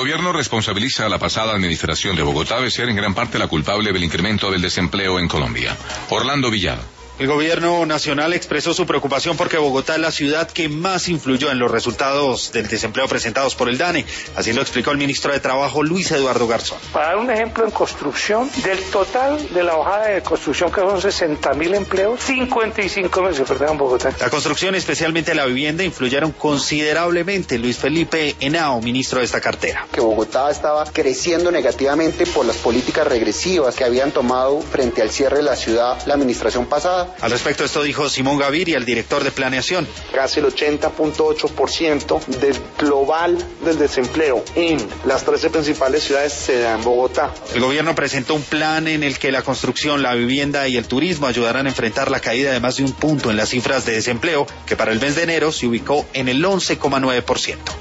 gobierno responsabiliza a la pasada administración de Bogotá de ser en gran parte la culpable del incremento del desempleo en Colombia. Orlando Villada. El gobierno nacional expresó su preocupación porque Bogotá es la ciudad que más influyó en los resultados del desempleo presentados por el DANE. Así lo explicó el ministro de Trabajo, Luis Eduardo Garzón. Para dar un ejemplo, en construcción, del total de la bajada de construcción, que son 60.000 empleos, 55.000 se perdieron en Bogotá. La construcción, especialmente la vivienda, influyeron considerablemente. Luis Felipe Henao, ministro de esta cartera. Que Bogotá estaba creciendo negativamente por las políticas regresivas que habían tomado frente al cierre de la ciudad la administración pasada. Al respecto, esto dijo Simón Gaviria, el director de planeación. Casi el 80.8% del global del desempleo en las 13 principales ciudades se da en Bogotá. El gobierno presentó un plan en el que la construcción, la vivienda y el turismo ayudarán a enfrentar la caída de más de un punto en las cifras de desempleo, que para el mes de enero se ubicó en el 11,9%.